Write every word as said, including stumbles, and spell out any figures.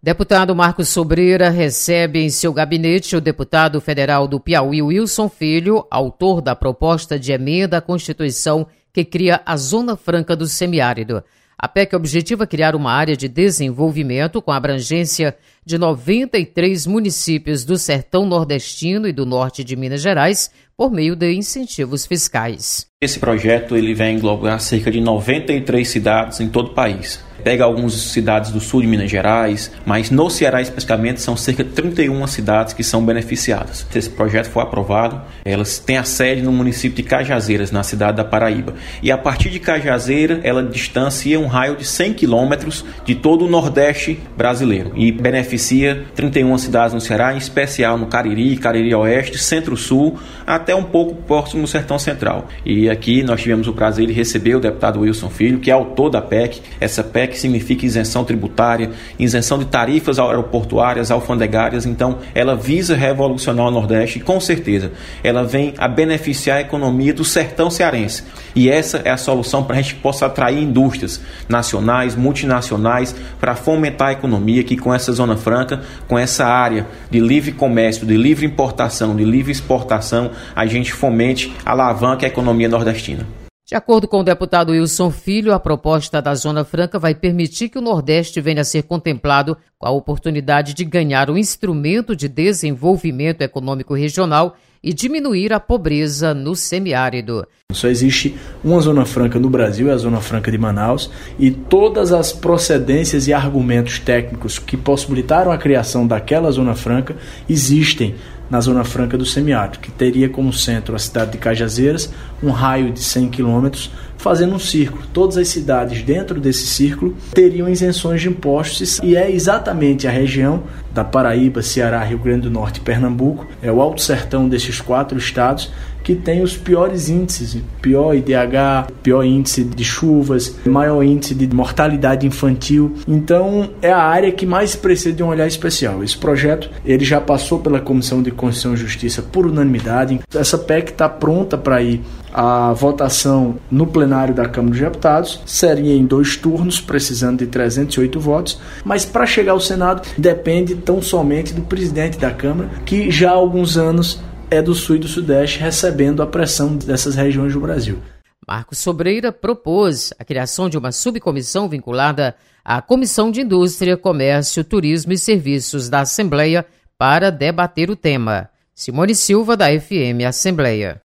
Deputado Marcos Sobreira recebe em seu gabinete o deputado federal do Piauí, Wilson Filho, autor da proposta de emenda à Constituição que cria a Zona Franca do Semiárido. A P E C objetiva criar uma área de desenvolvimento com abrangência de noventa e três municípios do sertão nordestino e do norte de Minas Gerais por meio de incentivos fiscais. Esse projeto ele vai englobar cerca de noventa e três cidades em todo o país. Pega algumas cidades do sul de Minas Gerais, mas no Ceará especificamente são cerca de trinta e uma cidades que são beneficiadas. Se esse projeto for aprovado, elas têm a sede no município de Cajazeiras, na cidade da Paraíba. E a partir de Cajazeira, ela distancia um raio de cem quilômetros de todo o Nordeste brasileiro. E beneficia trinta e uma cidades no Ceará, em especial no Cariri, Cariri Oeste, Centro-Sul, até um pouco próximo no Sertão Central. E aqui nós tivemos o prazer de receber o deputado Wilson Filho, que é autor da P E C. Essa P E C que significa isenção tributária, isenção de tarifas aeroportuárias, alfandegárias. Então, ela visa revolucionar o Nordeste e, com certeza, ela vem a beneficiar a economia do sertão cearense. E essa é a solução para a gente possa atrair indústrias nacionais, multinacionais, para fomentar a economia, que com essa Zona Franca, com essa área de livre comércio, de livre importação, de livre exportação, a gente fomente, alavanca a economia nordestina. De acordo com o deputado Wilson Filho, a proposta da Zona Franca vai permitir que o Nordeste venha a ser contemplado com a oportunidade de ganhar um instrumento de desenvolvimento econômico regional e diminuir a pobreza no semiárido. Só existe uma Zona Franca no Brasil, é a Zona Franca de Manaus, e todas as procedências e argumentos técnicos que possibilitaram a criação daquela Zona Franca existem na Zona Franca do Semiárido, que teria como centro a cidade de Cajazeiras, um raio de cem quilômetros, fazendo um círculo. Todas as cidades dentro desse círculo teriam isenções de impostos, e é exatamente a região da Paraíba, Ceará, Rio Grande do Norte e Pernambuco, é o Alto Sertão desses quatro estados, que tem os piores índices, pior I D H, pior índice de chuvas, maior índice de mortalidade infantil. Então, é a área que mais precisa de um olhar especial. Esse projeto ele já passou pela Comissão de Constituição e Justiça por unanimidade. Essa P E C está pronta para ir à votação no plenário da Câmara dos Deputados. Seria em dois turnos, precisando de trezentos e oito votos. Mas para chegar ao Senado, depende tão somente do presidente da Câmara, que já há alguns anos é do Sul e do Sudeste, recebendo a pressão dessas regiões do Brasil. Marcos Sobreira propôs a criação de uma subcomissão vinculada à Comissão de Indústria, Comércio, Turismo e Serviços da Assembleia para debater o tema. Simone Silva, da F M Assembleia.